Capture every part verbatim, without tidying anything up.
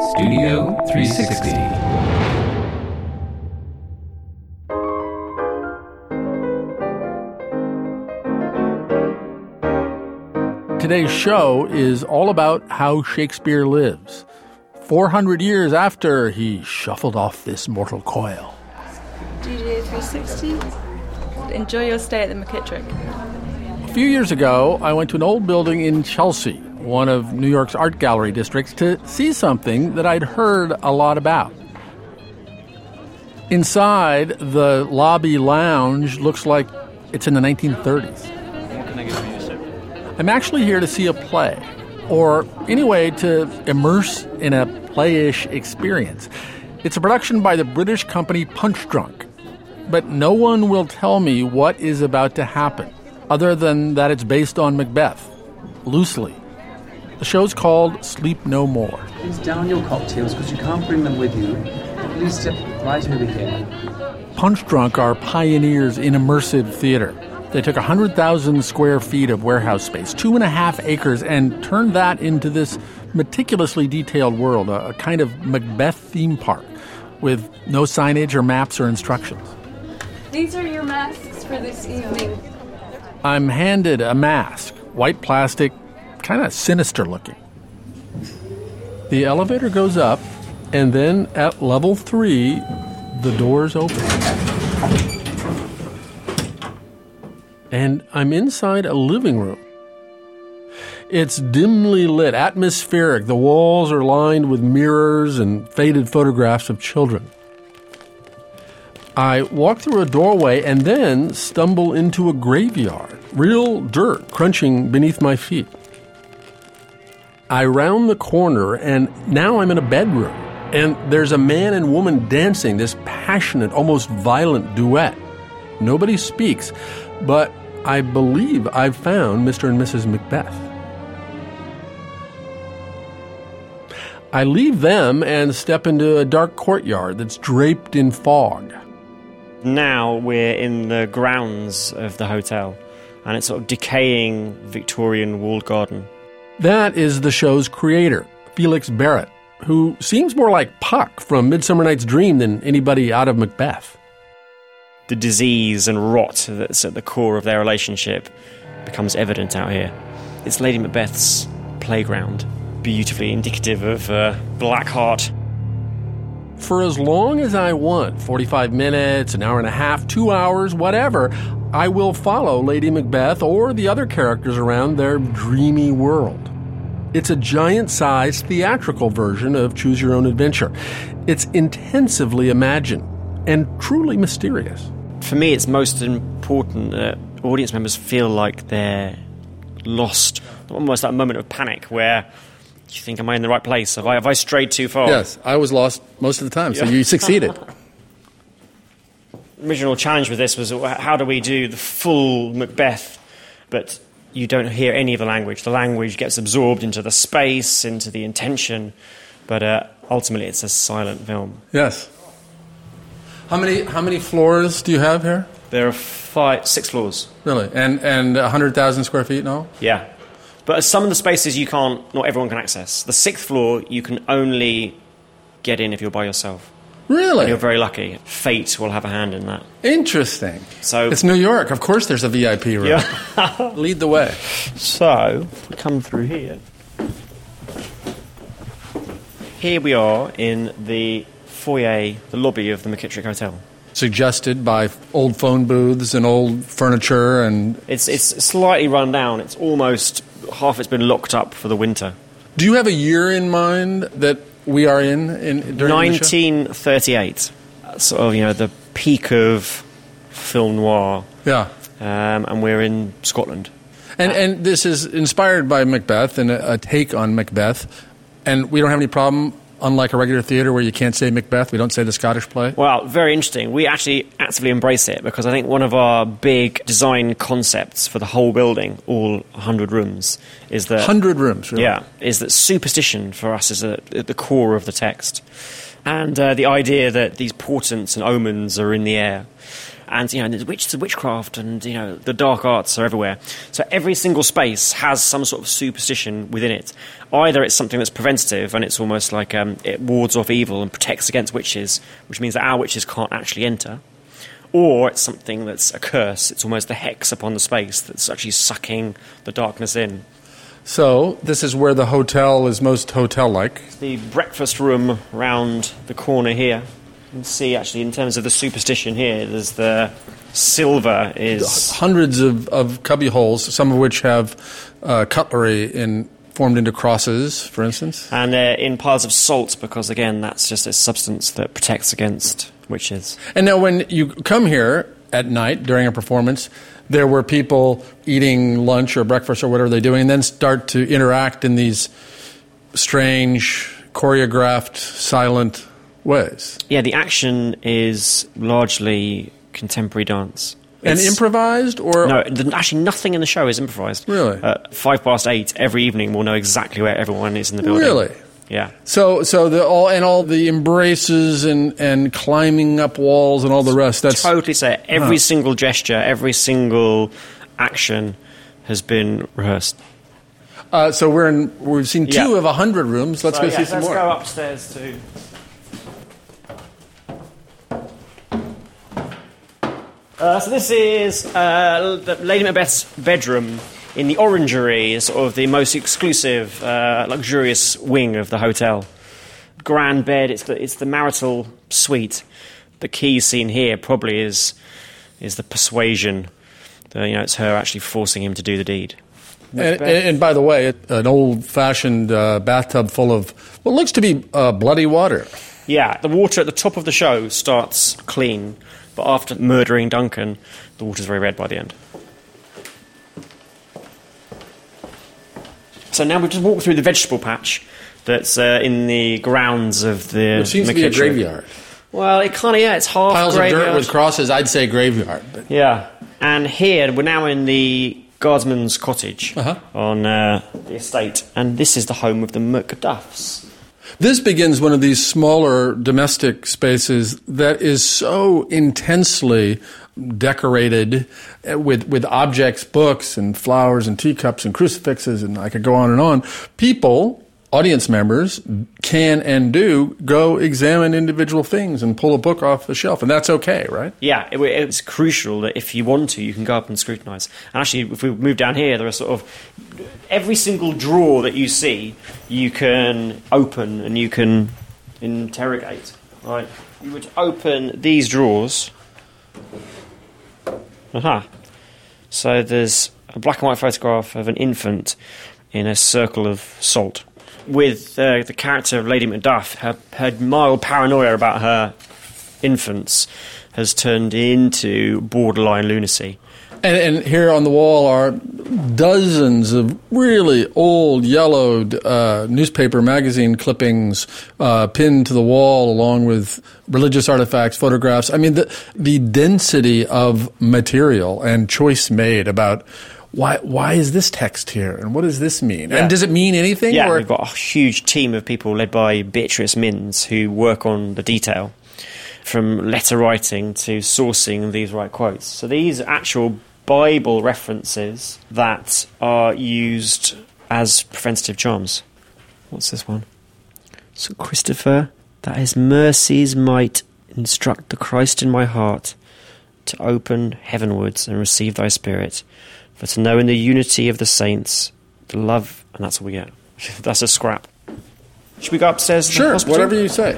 Studio three sixty. Today's show is all about how Shakespeare lives, four hundred years after he shuffled off this mortal coil. Studio three sixty. Enjoy your stay at the McKittrick. A few years ago, I went to an old building in Chelsea, one of New York's art gallery districts, to see something that I'd heard a lot about. Inside, the lobby lounge looks like it's in the nineteen thirties. What can I get for you, sir? I'm actually here to see a play, or anyway, to immerse in a playish experience. It's a production by the British company Punch Drunk, but no one will tell me what is about to happen, other than that it's based on Macbeth, loosely. The show's called Sleep No More. Please down your cocktails because you can't bring them with you. Please step right over here. Punch Drunk are pioneers in immersive theater. They took one hundred thousand square feet of warehouse space, two and a half acres, and turned that into this meticulously detailed world, a, a kind of Macbeth theme park with no signage or maps or instructions. These are your masks for this evening. I'm handed a mask, white plastic, kind of sinister looking. The elevator goes up, and then at level three, the doors open. And I'm inside a living room. It's dimly lit, atmospheric. The walls are lined with mirrors and faded photographs of children. I walk through a doorway and then stumble into a graveyard. Real dirt crunching beneath my feet. I round the corner, and now I'm in a bedroom. And there's a man and woman dancing, this passionate, almost violent duet. Nobody speaks, but I believe I've found Mister and Missus Macbeth. I leave them and step into a dark courtyard that's draped in fog. Now we're in the grounds of the hotel, and it's sort of decaying Victorian walled garden. That is the show's creator, Felix Barrett, who seems more like Puck from Midsummer Night's Dream than anybody out of Macbeth. The disease and rot that's at the core of their relationship becomes evident out here. It's Lady Macbeth's playground, beautifully indicative of uh, black heart. For as long as I want, forty-five minutes, an hour and a half, two hours, whatever, I will follow Lady Macbeth or the other characters around their dreamy world. It's a giant-sized theatrical version of Choose Your Own Adventure. It's intensively imagined and truly mysterious. For me, it's most important that audience members feel like they're lost. Almost that moment of panic where you think, am I in the right place? Have I, have I strayed too far? Yes, I was lost most of the time, so you succeeded. The original challenge with this was, how do we do the full Macbeth, but you don't hear any of the language. The language gets absorbed into the space, into the intention, but uh, ultimately it's a silent film. Yes. How many how many floors do you have here? There are five, six floors. Really? And and one hundred thousand square feet and all? Yeah. But some of the spaces you can't, not everyone can access. The sixth floor, you can only get in if you're by yourself. Really? And you're very lucky. Fate will have a hand in that. Interesting. So it's New York. Of course there's a V I P room. Yeah. Lead the way. So, we come through here. Here we are in the foyer, the lobby of the McKittrick Hotel. Suggested by old phone booths and old furniture and... It's it's slightly run down. It's almost half it's been locked up for the winter. Do you have a year in mind that we are in, in during nineteen thirty-eight. Sort of, you know, the peak of film noir. Yeah. Um, and we're in Scotland. And and this is inspired by Macbeth and a, a take on Macbeth. And we don't have any problem, unlike a regular theatre where you can't say Macbeth, we don't say the Scottish play. Well, very interesting. We actually actively embrace it because I think one of our big design concepts for the whole building, all one hundred rooms, is that... one hundred rooms, really? Yeah, is that superstition for us is at the core of the text. And uh, the idea that these portents and omens are in the air. and you know, there's witch, witchcraft, and you know, the dark arts are everywhere. So every single space has some sort of superstition within it. Either it's something that's preventative, and it's almost like um, it wards off evil and protects against witches, which means that our witches can't actually enter. Or it's something that's a curse. It's almost the hex upon the space that's actually sucking the darkness in. So this is where the hotel is most hotel-like. The breakfast room round the corner here. You can see, actually, in terms of the superstition here, there's the silver is... Hundreds of, of cubby holes, some of which have uh, cutlery in, formed into crosses, for instance. And uh, in piles of salt, because, again, that's just a substance that protects against witches. And now when you come here at night during a performance, there were people eating lunch or breakfast or whatever they're doing, and then start to interact in these strange, choreographed, silent ways. Yeah, the action is largely contemporary dance. And It's- improvised, or No, the, actually nothing in the show is improvised. Really? Uh, five past eight every evening, we'll know exactly where everyone is in the building. Really? Yeah. So, so the all and all the embraces and, and climbing up walls and all the rest. That's Totally set. Every Huh. single gesture, every single action has been rehearsed. uh, so we're in. We've seen two Yeah. of a hundred rooms. Let's So, go yeah, see some let's more. go upstairs too. Uh, so this is uh, the Lady Macbeth's bedroom in the orangery, sort of the most exclusive, uh, luxurious wing of the hotel. Grand bed. It's the, it's the marital suite. The key scene here probably is is the persuasion. The, you know, it's her actually forcing him to do the deed. And, and, and by the way, an old-fashioned uh, bathtub full of what looks to be uh, bloody water. Yeah, the water at the top of the show starts clean, but after murdering Duncan, the water's very red by the end. So now we've just walked through the vegetable patch that's uh, in the grounds of the It seems to be a McKittrick. graveyard. Well, it kind of, yeah, it's half Piles graveyard. of dirt with crosses. I'd say graveyard. But Yeah, and here we're now in the guardsman's cottage Uh-huh. on uh, the estate, and this is the home of the Macduffs. this begins one of these smaller domestic spaces that is so intensely decorated with with objects, books, and flowers, and teacups, and crucifixes, and I could go on and on. People, audience members, can and do go examine individual things and pull a book off the shelf, and that's okay, right? Yeah, it, it's crucial that if you want to, you can go up and scrutinise. And actually, if we move down here, there are sort of every single drawer that you see, you can open and you can interrogate. Right? You would open these drawers. Aha. So there's a black and white photograph of an infant in a circle of salt. With uh, the character of Lady Macduff, her, her mild paranoia about her infants has turned into borderline lunacy. And, and here on the wall are dozens of really old, yellowed uh, newspaper magazine clippings uh, pinned to the wall, along with religious artifacts, photographs. I mean, the the density of material and choice made about why why is this text here and what does this mean? Yeah. And does it mean anything? Yeah, or? we've got a huge team of people led by Beatrice Minns who work on the detail, from letter writing to sourcing these right quotes. So these are actual Bible references that are used as preventative charms. What's this one? Saint Christopher, that his mercies might instruct the Christ in my heart to open heavenwards and receive thy spirit, for to know in the unity of the saints the love, and that's all we get. That's a scrap. Should we go upstairs to the Sure, hospital? whatever you say.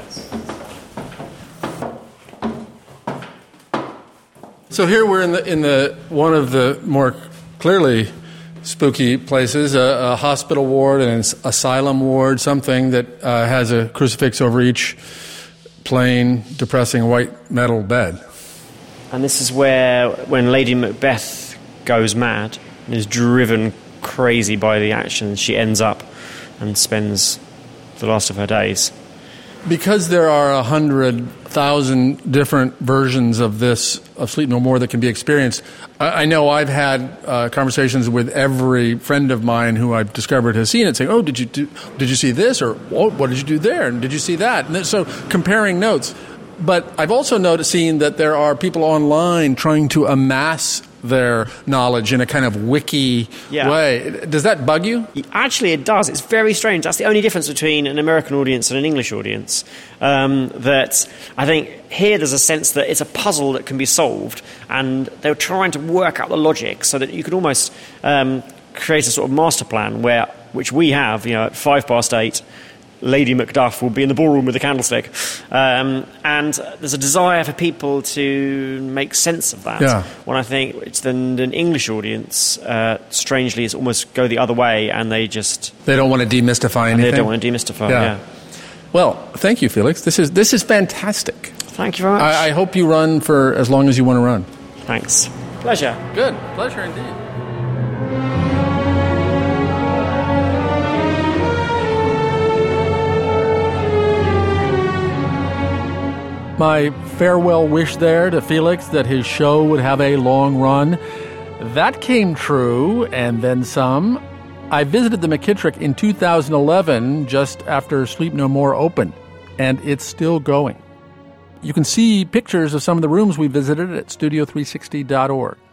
So here we're in the in the one of the more clearly spooky places, a, a hospital ward and an asylum ward, something that uh, has a crucifix over each plain, depressing white metal bed. And this is where, when Lady Macbeth goes mad and is driven crazy by the actions, she ends up and spends the last of her days. Because there are a hundred thousand different versions of this, of Sleep No More, that can be experienced, I, I know I've had uh, conversations with every friend of mine who I've discovered has seen it, saying, "Oh, did you do, did you see this?" or "Oh, what did you do there?" and "Did you see that?" And then, so comparing notes. But I've also noticed seen that there are people online trying to amass their knowledge in a kind of wiki Yeah. way. Does that bug you? Actually, it does. It's very strange. That's the only difference between an American audience and an English audience. Um, that I think here there's a sense that it's a puzzle that can be solved, and they're trying to work out the logic so that you could almost um, create a sort of master plan where, which we have, you know, at five past eight, Lady Macduff will be in the ballroom with a candlestick. Um, and there's a desire for people to make sense of that. Yeah. When I think it's the, an English audience, uh, strangely, it's almost go the other way, and they just... They don't want to demystify and anything? they don't want to demystify, Yeah. yeah. Well, thank you, Felix. This is this is fantastic. Thank you very much. I, I hope you run for as long as you want to run. Thanks. Pleasure. Good. Pleasure indeed. My farewell wish there to Felix that his show would have a long run. That came true, and then some. I visited the McKittrick in two thousand eleven, just after Sleep No More opened, and it's still going. You can see pictures of some of the rooms we visited at studio three sixty dot org.